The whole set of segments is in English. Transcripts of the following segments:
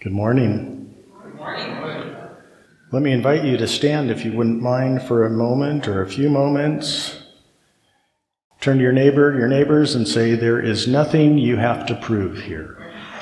Good morning. Good morning. Let me invite you to stand, if you wouldn't mind, for a moment or a few moments. Turn to your neighbors, and say, "There is nothing you have to prove here."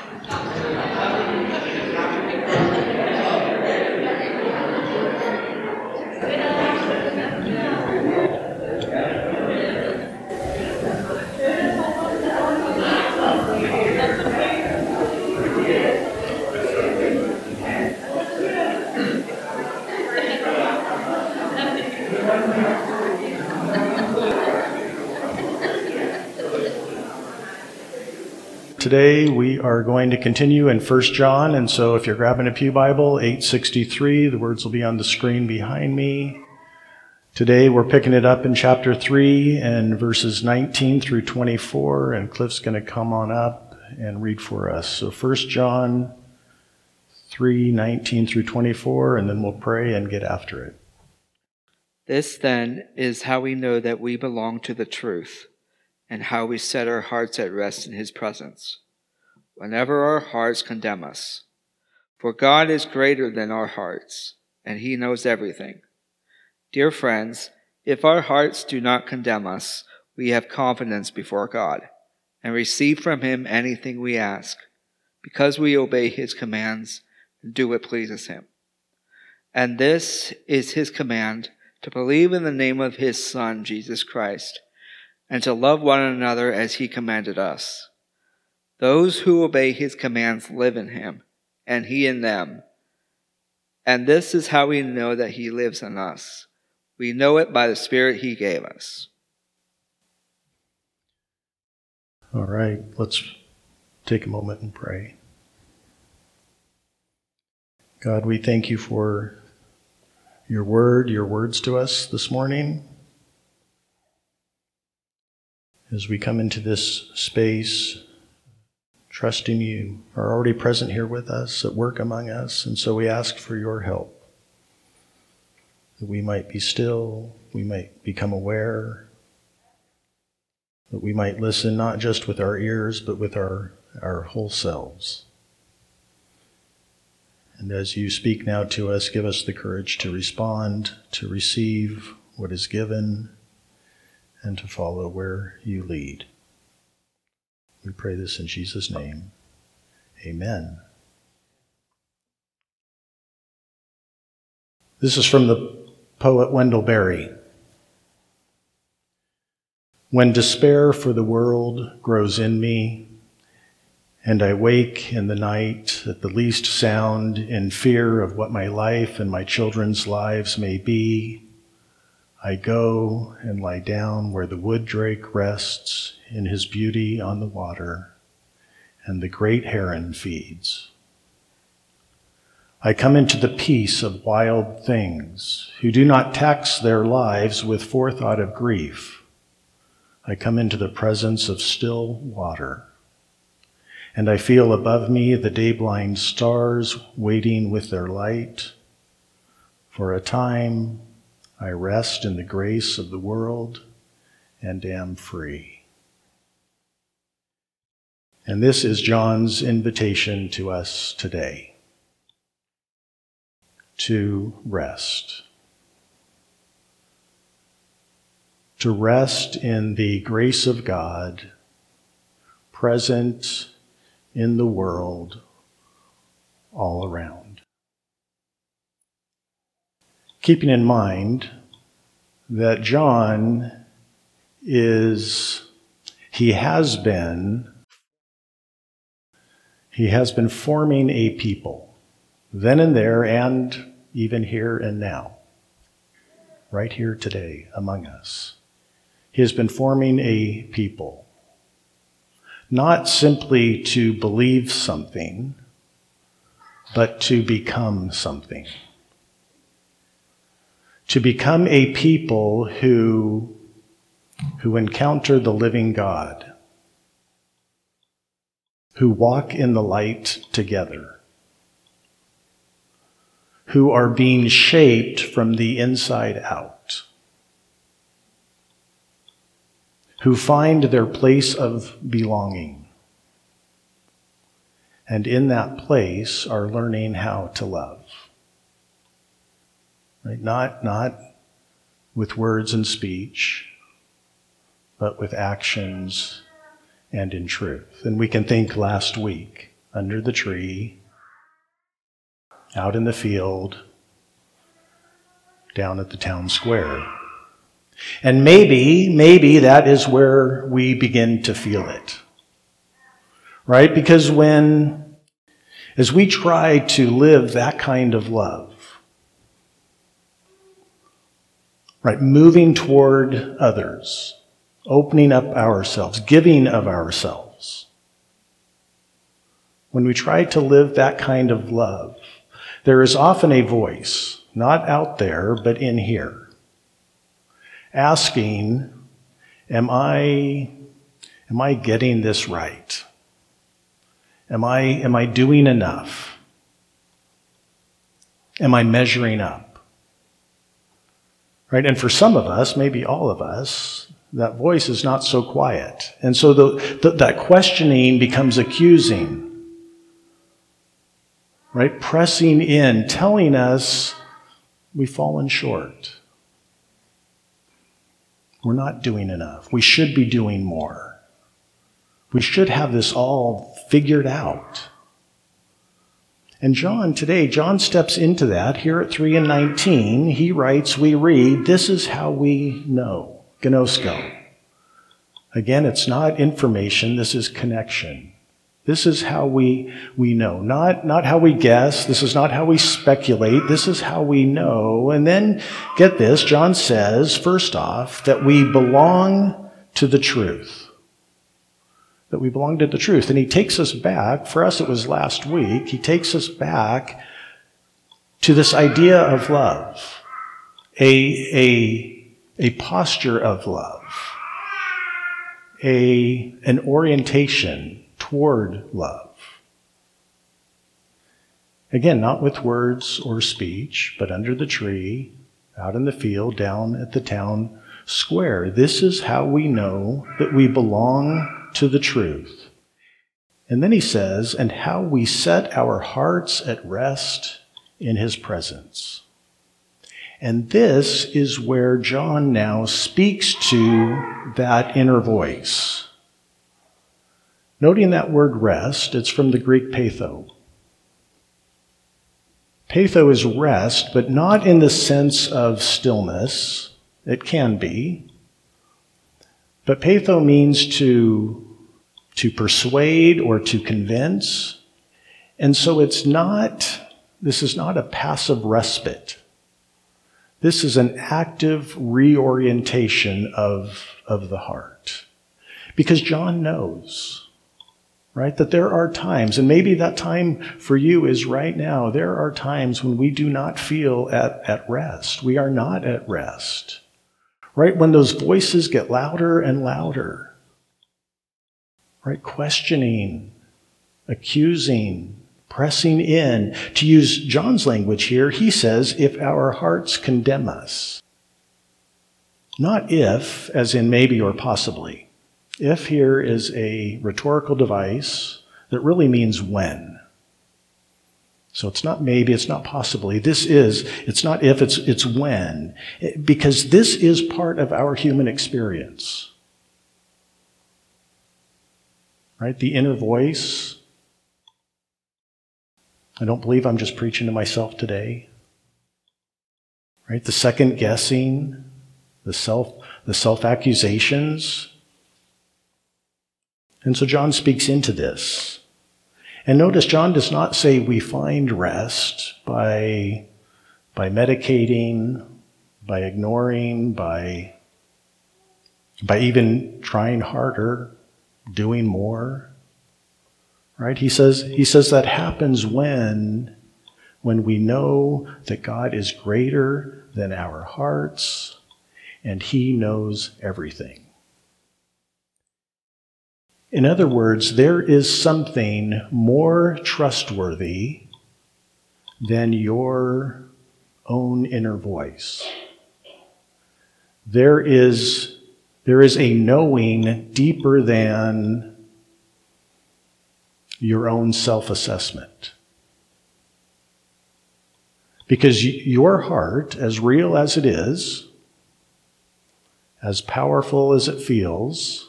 Today we are going to continue in 1 John, and so if you're grabbing a pew Bible, 863, the words will be on the screen behind me. Today we're picking it up in chapter 3 and verses 19 through 24, and Cliff's going to come on up and read for us. So 1 John 3, 19 through 24, and then we'll pray and get after it. This then is how we know that we belong to the truth, and how we set our hearts at rest in his presence, whenever our hearts condemn us. For God is greater than our hearts, and he knows everything. Dear friends, if our hearts do not condemn us, we have confidence before God, and receive from him anything we ask, because we obey his commands and do what pleases him. And this is his command, to believe in the name of his Son, Jesus Christ, and to love one another as he commanded us. Those who obey his commands live in him, and he in them. And this is how we know that he lives in us. We know it by the Spirit he gave us. All right, let's take a moment and pray. God, we thank you for your word, your words to us this morning. As we come into this space, trusting you are already present here with us, at work among us, and so we ask for your help, that we might be still, we might become aware, that we might listen not just with our ears, but with our whole selves. And as you speak now to us, give us the courage to respond, to receive what is given, and to follow where you lead. We pray this in Jesus' name. Amen. This is from the poet Wendell Berry. When despair for the world grows in me, and I wake in the night at the least sound in fear of what my life and my children's lives may be, I go and lie down where the wood drake rests in his beauty on the water, and the great heron feeds. I come into the peace of wild things who do not tax their lives with forethought of grief. I come into the presence of still water, and I feel above me the day-blind stars waiting with their light. For a time, I rest in the grace of the world and am free. And this is John's invitation to us today, to rest. To rest in the grace of God, present in the world all around. Keeping in mind that John has been forming a people, then and there, and even here and now, right here today among us. He has been forming a people, not simply to believe something, but to become something. To become a people who encounter the living God, who walk in the light together, who are being shaped from the inside out, who find their place of belonging, and in that place are learning how to love. Right? Not with words and speech, but with actions and in truth. And we can think last week, under the tree, out in the field, down at the town square. And maybe that is where we begin to feel it. Right? Because as we try to live that kind of love, right, moving toward others, opening up ourselves, giving of ourselves, when we try to live that kind of love, there is often a voice, not out there, but in here, asking, am I getting this right? Am I doing enough? Am I measuring up? Right? And for some of us, maybe all of us, that voice is not so quiet. And so that questioning becomes accusing. Right? Pressing in, telling us we've fallen short. We're not doing enough. We should be doing more. We should have this all figured out. And John steps into that. Here at 3:19, he writes, we read, this is how we know. Gnosko. Again, it's not information, this is connection. This is how we know. Not how we guess. This is not how we speculate. This is how we know. And then, get this, John says, first off, that we belong to the truth. That we belong to the truth. And he takes us back, for us it was last week, he takes us back to this idea of love. A posture of love. An orientation toward love. Again, not with words or speech, but under the tree, out in the field, down at the town square. This is how we know that we belong to the truth. And then he says, and how we set our hearts at rest in his presence. And this is where John now speaks to that inner voice. Noting that word rest, it's from the Greek patho. Patho is rest, but not in the sense of stillness. It can be. But patho means to persuade or to convince. And so this is not a passive respite. This is an active reorientation of the heart. Because John knows, right, that there are times, and maybe that time for you is right now, there are times when we do not feel at rest. We are not at rest. Right, when those voices get louder and louder. Right, questioning, accusing, pressing in. To use John's language here, he says, if our hearts condemn us. Not if, as in maybe or possibly. If here is a rhetorical device that really means when. So it's not maybe, it's not possibly. It's not if, it's when. Because this is part of our human experience. Right? The inner voice. I don't believe I'm just preaching to myself today. Right? The second guessing, the self-accusations. And so John speaks into this. And notice John does not say we find rest by medicating, by ignoring, by even trying harder, doing more. Right? He says that happens when we know that God is greater than our hearts and he knows everything. In other words, there is something more trustworthy than your own inner voice. There is a knowing deeper than your own self-assessment. Because your heart, as real as it is, as powerful as it feels,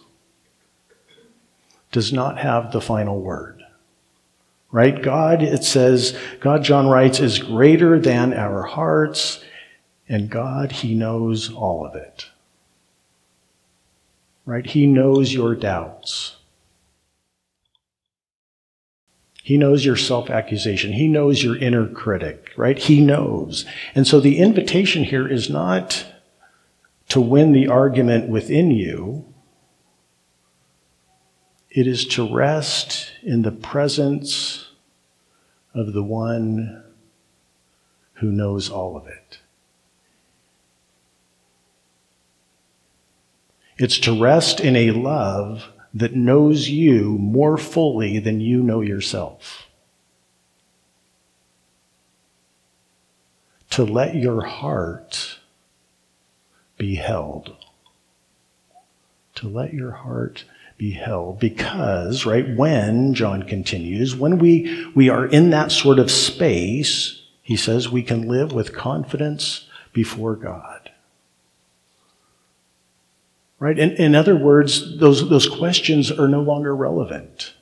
does not have the final word. Right? God, it says, God, John writes, is greater than our hearts, and God, he knows all of it. Right? He knows your doubts. He knows your self-accusation. He knows your inner critic, right? He knows. And so the invitation here is not to win the argument within you. It is to rest in the presence of the one who knows all of it. It's to rest in a love that knows you more fully than you know yourself. To let your heart be held. To let your heart be held. Because, right, when, John continues, when we are in that sort of space, he says we can live with confidence before God. Right? In other words, those questions are no longer relevant.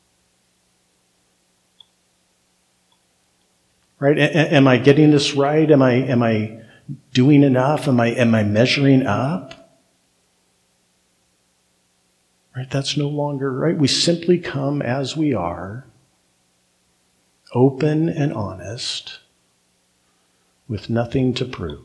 Right? Am I getting this right? Am I doing enough? Am I measuring up? Right? That's no longer right. We simply come as we are, open and honest, with nothing to prove.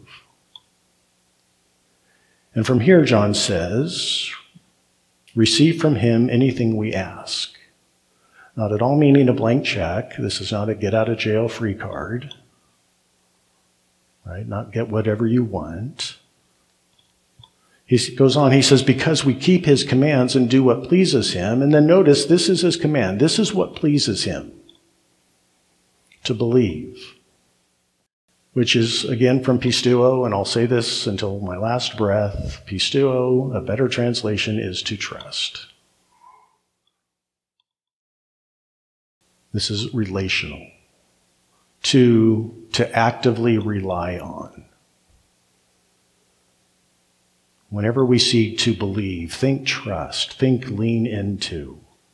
And from here, John says, receive from him anything we ask. Not at all meaning a blank check. This is not a get-out-of-jail-free card. Right? Not get whatever you want. He goes on, he says, because we keep his commands and do what pleases him. And then notice, this is his command. This is what pleases him. To believe. Which is, again, from pisteuo, and I'll say this until my last breath. Pisteuo, a better translation, is to trust. This is relational. To actively rely on. Whenever we seek to believe, think trust, think lean into.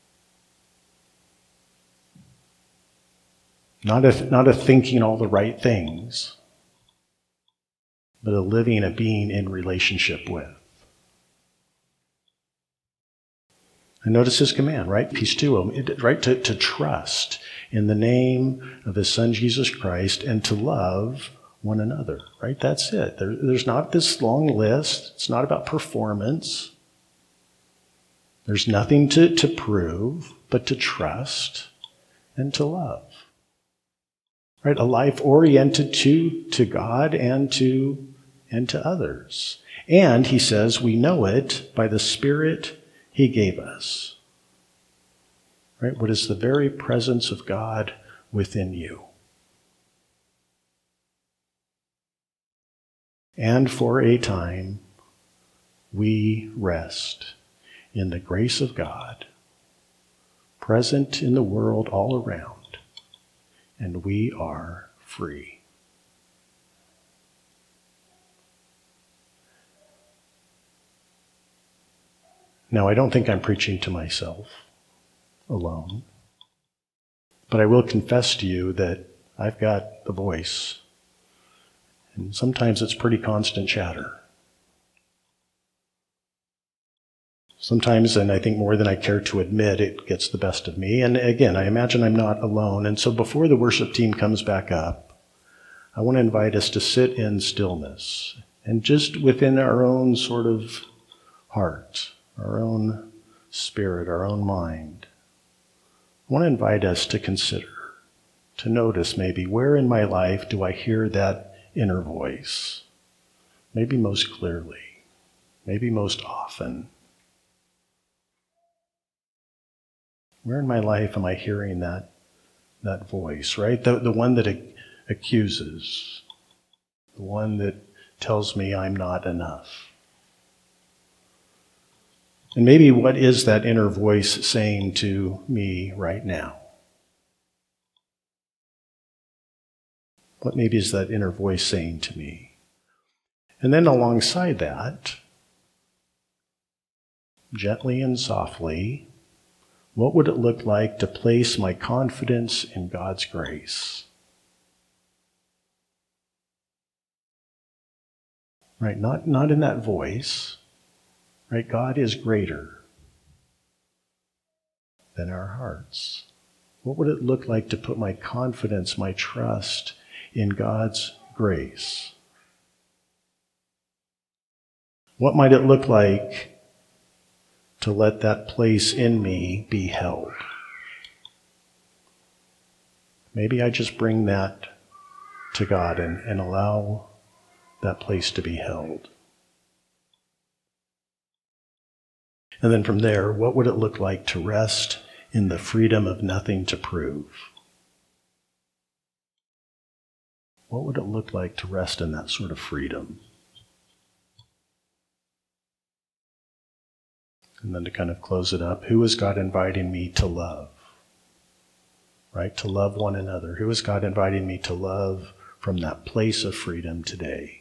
Not a thinking all the right things, but a living, a being in relationship with. And notice his command, right? Pisteuo, right? To trust in the name of his Son, Jesus Christ, and to love one another, right? That's it. There's not this long list. It's not about performance. There's nothing to prove, but to trust and to love. Right? A life oriented to God and to others. And he says we know it by the Spirit he gave us. Right? What is the very presence of God within you. And for a time, we rest in the grace of God, present in the world all around. And we are free. Now, I don't think I'm preaching to myself alone, but I will confess to you that I've got the voice, and sometimes it's pretty constant chatter. Sometimes, and I think more than I care to admit, it gets the best of me. And again, I imagine I'm not alone. And so before the worship team comes back up, I want to invite us to sit in stillness and just within our own sort of heart, our own spirit, our own mind. I want to invite us to consider, to notice maybe where in my life do I hear that inner voice? Maybe most clearly, maybe most often. Where in my life am I hearing that voice, right? The one that accuses, the one that tells me I'm not enough. And maybe what is that inner voice saying to me right now? What maybe is that inner voice saying to me? And then alongside that, gently and softly, what would it look like to place my confidence in God's grace? Right? Not in that voice. Right? God is greater than our hearts. What would it look like to put my confidence, my trust in God's grace? What might it look like to let that place in me be held? Maybe I just bring that to God and allow that place to be held. And then from there, what would it look like to rest in the freedom of nothing to prove? What would it look like to rest in that sort of freedom? And then to kind of close it up, who is God inviting me to love? Right? To love one another. Who is God inviting me to love from that place of freedom today?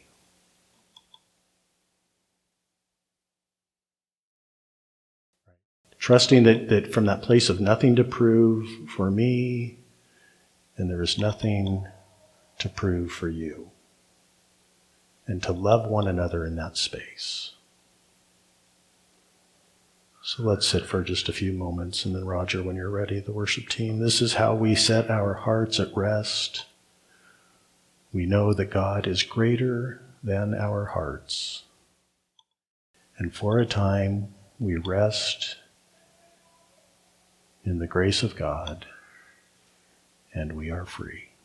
Trusting that from that place of nothing to prove for me, and there is nothing to prove for you. And to love one another in that space. So let's sit for just a few moments, and then Roger, when you're ready, the worship team. This is how we set our hearts at rest. We know that God is greater than our hearts. And for a time, we rest in the grace of God, and we are free.